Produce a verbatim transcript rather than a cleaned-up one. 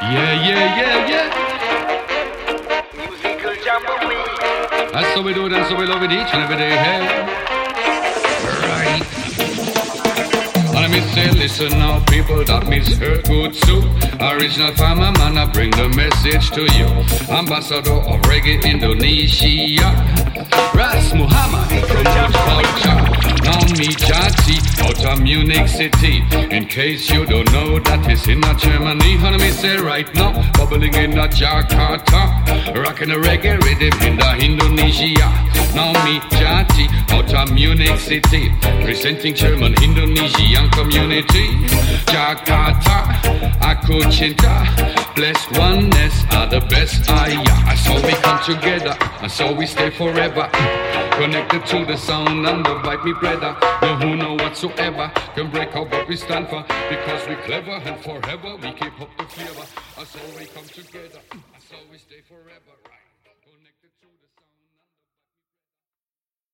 Yeah, yeah, yeah, yeah. Musical jamboree. That's how we do it, that's how we love it each and every day. Hey. Right. And I miss say, listen now, people, that means hurt good soup. Original farmer man, I bring the message to you. Ambassador of Reggae Indonesia, Ras Muhammad, promote culture. Now me Jati, out of Munich City. In case you don't know, that is in a Germany. And me say right now, bubbling in a Jakarta, rocking a reggae rhythm in the Indonesia. Now me Jati, out of Munich City, presenting German Indonesian community. Jakarta, aku cinta, blessed oneness are the best. Ah, yeah. So we come together, and so we stay forever. Connected to the sound and the vibe, me brother. No who know whatsoever can break out what we stand for, because we clever and forever we keep up the flavor. And so we come together, and so we stay forever. Right.